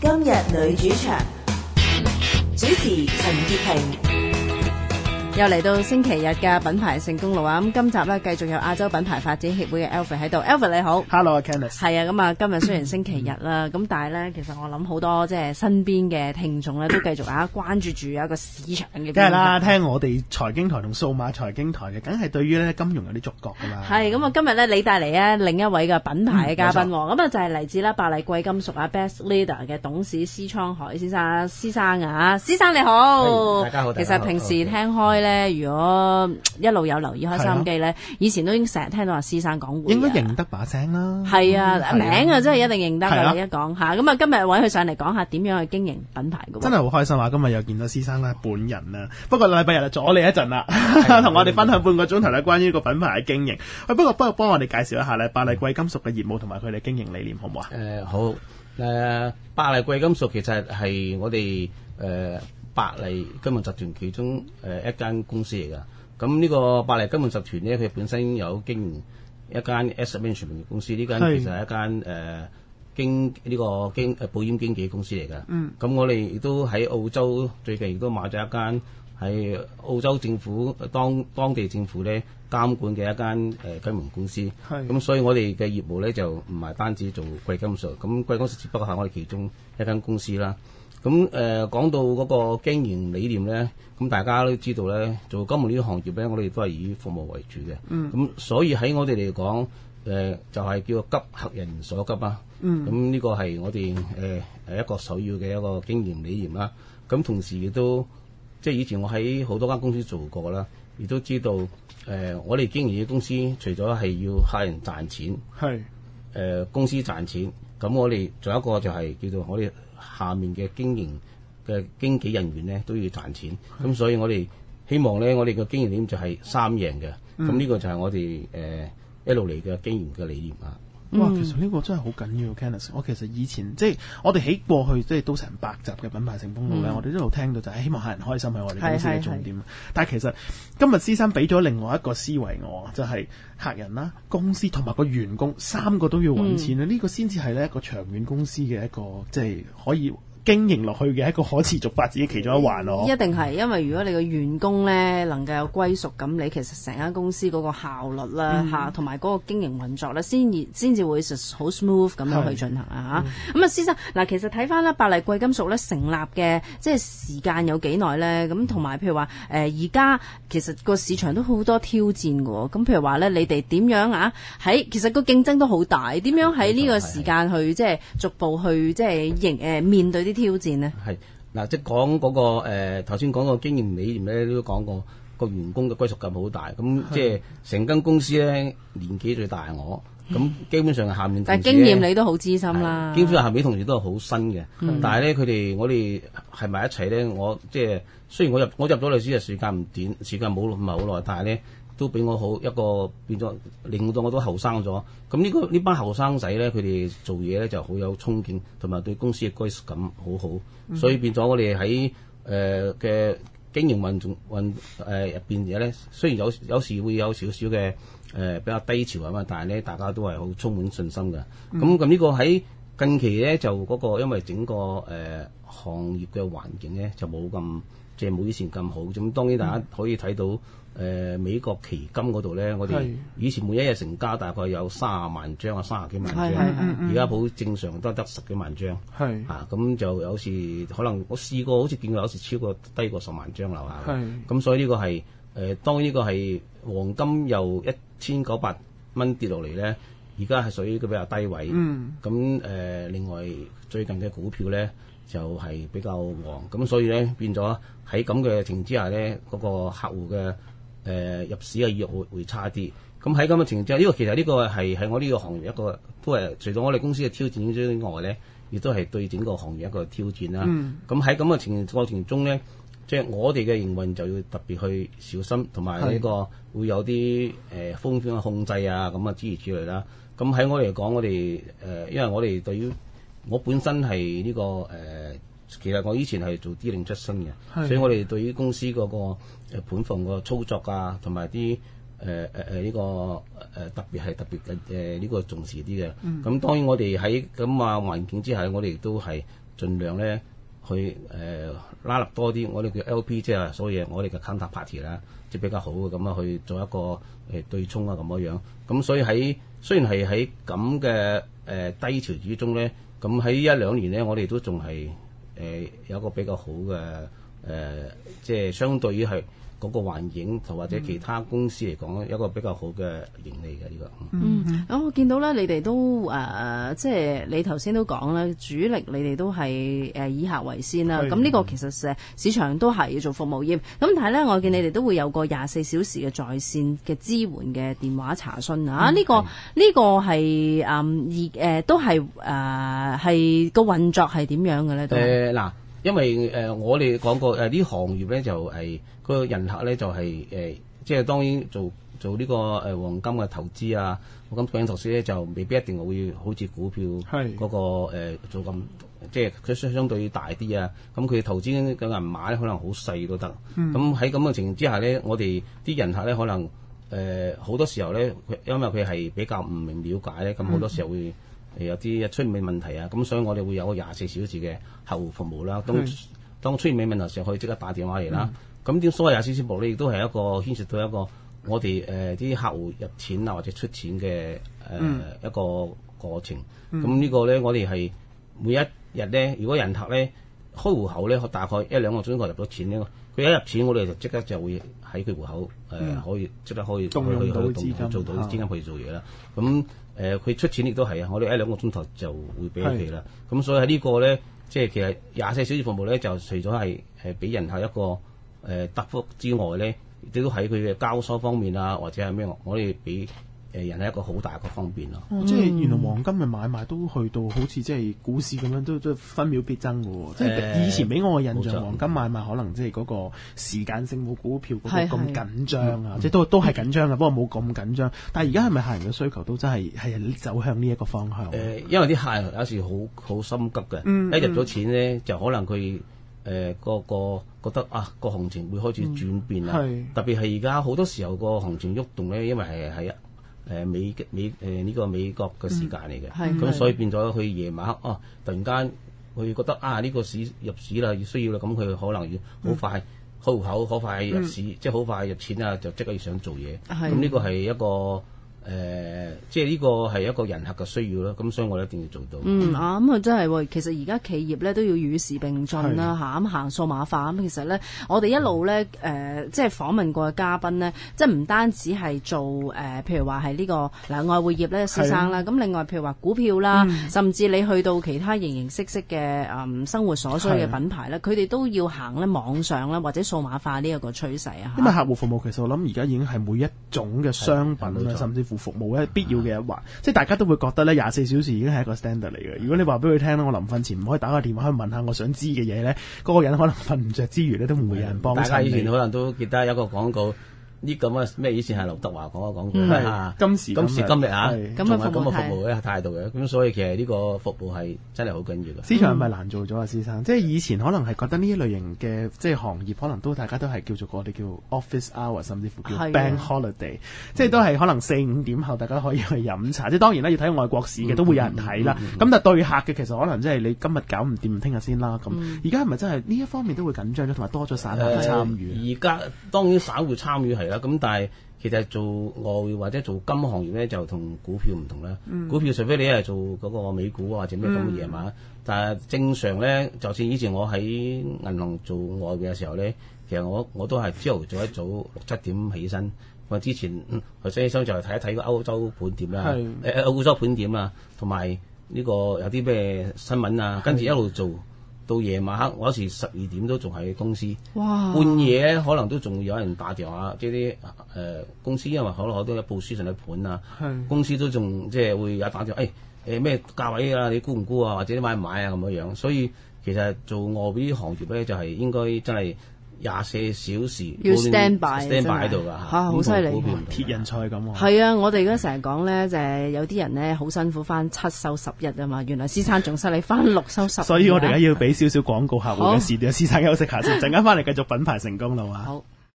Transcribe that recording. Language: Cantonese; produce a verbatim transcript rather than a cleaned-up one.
今日女主場，主持陳潔平。 又嚟到星期日嘅品牌成功路啊！咁今集咧繼續有亞洲品牌發展協會嘅 Alfred 喺度 ，Alfred 你好 ，Hello，Candice。 係啊，咁啊，今日雖然星期日啦，咁但係咧，其實我諗好多即係身邊嘅聽眾咧，都繼續啊關注住一個市場嘅。 梗係啦，聽我哋財經台同數碼財經台嘅，梗係對於咧金融有啲觸覺噶啦。 係咁啊，今日咧你帶嚟咧另一位嘅品牌嘅嘉賓，咁啊、嗯、就係嚟自啦百麗貴金屬啊 Best Leather 嘅董事施滄海先生，施生啊，施生你好， 大家好。 其實平時聽開咧，如果一路有留意開收音機咧，以前都已經成日聽到話施生講會， 應該認得把聲啦。 係啊，名啊真係一定認得㗎。你一講下，咁啊今日揾佢上嚟講下點樣去經營品牌㗎。 真係好開心啊！今日又見到施生啦，本人啦。不過禮拜日就阻你一陣啦，同我哋分享半個鐘頭咧，關於個品牌嘅經營。喂，不過不過幫我哋介紹一下咧，百麗貴金屬嘅業務同埋佢哋經營理念好唔好啊？ 誒好誒，百麗貴金屬其實係我哋誒百麗金融集團其中誒一間公司嚟㗎。咁呢個百麗金融集團咧，佢本身有經營一間 asset management 公司，呢間其實係一間誒、呃、經呢、這個經誒保險經紀公司嚟㗎。嗯。咁我哋亦都喺澳洲最近亦都買咗一間喺澳洲政府當當地政府咧監管嘅一間誒、呃、金融公司。係。咁所以我哋嘅業務咧就唔係單止做貴金屬，咁貴金屬只不過係我哋其中一間公司啦。咁誒、呃、講到嗰個經營理念咧，咁大家都知道咧，做金融呢個行業咧，我哋都係以服務為主嘅。嗯。咁所以喺我哋嚟講，誒、呃、就係、是、叫做急客人所急啊。嗯。咁呢個係我哋誒誒一個首要嘅一個經營理念啦。咁同時亦都即係以前我喺好多間公司做過啦，亦都知道誒、呃、我哋經營嘅公司除咗係要客人賺錢，係誒、呃、公司賺錢，咁我哋仲有一個就係叫做我哋下面嘅經營嘅經紀人員咧都要賺錢，咁、嗯、所以我哋希望咧，我哋嘅經營理念就係三贏嘅，咁呢、嗯、個就係我哋誒、呃、一路嚟嘅經營嘅理念啊。 哇，其實呢個真係好緊要 ，Candice。我其實以前即係我哋喺過去即係都成百集嘅品牌成功路咧，嗯、我哋一路聽到就係希望客人開心係我哋公司嘅重點。但係其實今日施生俾咗另外一個思維我，就係、是、客人啦、公司同埋個員工三個都要揾錢啦，呢、嗯、個先至係咧一個長遠公司嘅一個即係可以經營落去嘅一個可持續發展嘅其中一環咯。一定係，因為如果你個員工咧能夠有歸屬感，你其實成間公司嗰個效率啦嚇，同埋嗰個經營運作咧，先至先至會好 smooth 咁樣去進行啊嚇。咁啊，施生嗱，其實睇翻啦，百麗貴金屬咧成立嘅即係時間有幾耐咧？咁同埋譬如話誒，而家其實個市場都好多挑戰㗎喎。咁譬如話咧，你哋點樣啊？喺其實個競爭都好大，點樣喺呢個時間去即係逐步去即係迎誒面對啲挑戰呢？ 係嗱，即係講嗰個誒頭先講個經營理念咧，都講過個員工嘅歸屬感好大。咁即係成間公司咧年紀最大係我，咁基本上下面但係經驗你都好資深啦。 基本上下面同事都係好新嘅， 嗯、 但係咧佢哋我哋係埋一齊咧，我即係雖然我入我入咗嚟先係時間唔短，時間冇唔係好耐，但係咧都俾我好一個變咗，令到我都後生咗。咁呢、這個呢班後生仔咧，佢哋做嘢咧就好有衝勁，同埋對公司嘅歸屬感好好，嗯、所以變咗我哋喺誒嘅經營運運誒入邊嘢咧，雖然有有時會有少少嘅誒比較低潮啊嘛，但係咧大家都係好充滿信心嘅。咁咁呢個喺近期咧就嗰、那個因為整個誒、呃、行業嘅環境咧就冇咁即係冇以前咁好。咁當然大家可以睇到。嗯誒、呃、美國期金嗰度咧，我哋以前每一日成交大概有三十萬張啊，三十幾萬張，而家好正常都係得十幾萬張。係啊，咁就有時可能我試過，好似見過有時超過低過十萬張樓下。係咁，所以呢個係誒、呃，當呢個係黃金由一千九百蚊跌落嚟咧，而家係屬於一個比較低位。嗯，咁誒、呃，另外最近嘅股票咧就係、是、比較旺，咁所以咧變咗喺咁嘅情況之下咧，嗰、那個客戶嘅誒、呃、入市嘅意欲會會差啲，咁喺咁嘅情況之下，呢、這個其實呢個係喺我呢個行業一個都係除咗我哋公司嘅挑戰之外咧，亦都係對整個行業一個挑戰啦。咁喺咁嘅情過程中咧，即、就、係、是、我哋嘅營運就要特別去小心，同埋呢個會有啲誒、呃、風險嘅控制啊，咁啊諸如此類啦。咁喺我嚟講，我哋誒、呃、因為我哋對於我本身係呢、這個誒。呃其實我以前係做 D 零出身嘅，所以我哋對於公司嗰個誒盤房個操作啊，同埋啲誒誒誒呢個誒、呃、特別係特別嘅誒呢個重視啲嘅。咁、嗯、當然我哋喺咁啊環境之下，我哋都係盡量咧去誒、呃、拉納多啲我哋叫 L P， 即係所謂我哋嘅 counterparty 啦，即係比較好嘅咁啊去做一個誒、呃、對沖啊咁樣樣。咁所以喺雖然係喺咁嘅誒低潮之中咧，咁喺一兩年咧，我哋都仲係誒有一個比較好嘅誒、呃，即係相對於係嗰個環境同或者其他公司嚟講，一個比較好嘅盈利嘅呢個。 嗯，咁、嗯、我見到咧，你哋都誒、呃，即係你頭先都講咧，主力你哋都係誒、呃、以客為先啦。咁呢個其實誒市場都係要做服務業。咁但係咧，我見你哋都會有個廿四小時嘅在線嘅支援嘅電話查詢啊。呢、嗯這個呢、這個係誒而誒都係誒係個運作係點樣嘅咧？ 誒嗱、呃，因為誒、呃、我哋講過誒呢、呃、行業咧就係、是。個人客咧就係、是、誒、呃，即係當然做做呢、這個誒、呃、黃金嘅投資啊，黃金投資咧就未必一定會好似股票嗰、那個、呃、做咁，即係佢相相對大啲啊。咁佢投資嘅銀碼咧可能好細都得。咁喺咁嘅情形之下咧，我哋啲人客咧可能誒好、呃、多時候咧，因為佢係比較唔明了解咧，咁好多時候會有啲出現問題啊。咁所以我哋會有個廿四小時嘅客戶服務啦。當當出現咩問題嘅時候，可以即刻打電話嚟啦。咁啲所謂廿四小時服務咧，亦都係一個牽涉到一個我哋誒啲客戶入錢啊或者出錢嘅誒、呃嗯、一個過程。咁、嗯、呢個咧，我哋係每一日咧，如果人客咧開戶口咧，大概一兩個鐘頭入咗錢咧，佢一入錢，我哋就即刻就會喺佢戶口誒、呃嗯、可以即刻可以動用到資金， 做到資金去做嘢啦。咁誒佢出錢亦都係啊，我哋一兩個鐘頭就會俾佢啦。咁所以喺呢個咧，即係其實廿四小時服務咧，就除咗係係俾人客一個誒答覆之外咧，亦都喺佢嘅交收方面啊，或者係咩，我哋俾誒人係一個好大嘅方便咯。 哦嗯、即係原來黃金嘅買賣都去到好似即係股市咁樣，都都分秒必爭嘅喎。即係以前俾我嘅印象，黃金買賣可能即係嗰個時間性冇股票嗰個咁緊張啊，即係都都係緊張嘅，不過冇咁緊張。但係而家係咪客人嘅需求都真係係走向呢一個方向？誒、 呃，因為啲客人有時好好心急嘅，嗯、一入咗錢咧就可能佢。誒、呃、個個覺得啊個行情會開始轉變啦，嗯、特別係而家好多時候個行情喐動咧，因為係喺誒美美誒呢、呃這個美國嘅時間嚟嘅，咁、嗯、所以變咗佢夜晚黑啊，突然間佢覺得啊呢、這個市入市啦，要需要啦，咁佢可能要好快開戶口，好快入市，嗯、即係好快入錢啊，就即刻要想做嘢，咁呢、嗯、個係一個。誒、呃，即係呢個係一個人客嘅需要咯，咁所以我哋一定要做到。 嗯啊，咁啊真係喎，其實而家企業咧都要與時並進啦嚇，咁行數碼化咁，其實咧我哋一路咧誒、呃，即係訪問過嘅嘉賓咧，即係唔單止係做誒、呃，譬如話係呢個嗱外匯業咧，施生啦，咁另外譬如話股票啦，嗯、甚至你去到其他形形色色嘅誒、嗯、生活所需嘅品牌咧，佢哋都要行咧網上啦，或者數碼化呢一個趨勢啊。 因為客戶服務其實我諗而家已經係每一種嘅商品啦，甚至乎服務咧必要嘅一環，即係大家都會覺得咧廿四小時已經係一個 standard 嚟嘅。如果你話俾佢聽咧，我臨瞓前唔可以打個電話去問下我想知嘅嘢咧，嗰、那個人可能瞓唔着之餘咧都唔會有人幫襯。大家以前可能都記得有一個廣告。呢咁啊咩？以前係劉德華講嘅廣告， 嗯、今時今時今日啊， 咁嘅服務嘅態度嘅，咁所以其實呢個服務係真係好緊要嘅。 市場係咪難做咗啊，先生？即係以前可能係覺得呢一類型嘅即係行業，可能都大家都係叫做我哋叫 office hour， 甚至乎叫 bank holiday，的即係都係可能四五點後大家可以去飲茶。即係當然啦，要睇外國市嘅都會有人睇啦。咁、嗯嗯嗯嗯、但係對客嘅其實可能即係你今日搞唔掂，聽日先啦。咁而家係咪真係呢一方面都會緊張咗，同埋多咗散戶參與？ 而家、呃、當然散戶參與係啦，咁但係。其實做外匯或者做金行業咧，就同股票唔同啦。嗯、股票除非你係做嗰個美股或者咩咁嘅嘢嘛，嗯、但係正常咧，就算以前我喺銀行做外匯嘅時候咧，其實我我都係朝頭早一早六七點起身。我之前頭先起身就係睇一睇個歐洲盤點啦，誒誒是澳洲盤點啊，同埋呢個有啲咩新聞啊，跟住一路做。到夜晚黑，我有時十二點都仲喺公司， 哇半夜可能都仲有人打電話，即係啲誒公司，因為可能好多有報書上嘅盤啊，是公司都仲即係會有打電話，誒誒咩價位啊，你估唔估啊，或者你買唔買啊咁樣樣，所以其實做外邊啲行業咧，就係、是、應該真係廿四小時要 stand by stand by 喺度㗎嚇， 好犀利， 鐵人賽咁喎。 係啊，我哋而家成日講咧，就係、是、有啲人咧好辛苦翻七收十一啊嘛，原來施生仲犀利翻六收十。 所以我哋而家要俾少少廣告客戶嘅時段，施生休息下先，陣間翻嚟繼續品牌成功啦嘛。好。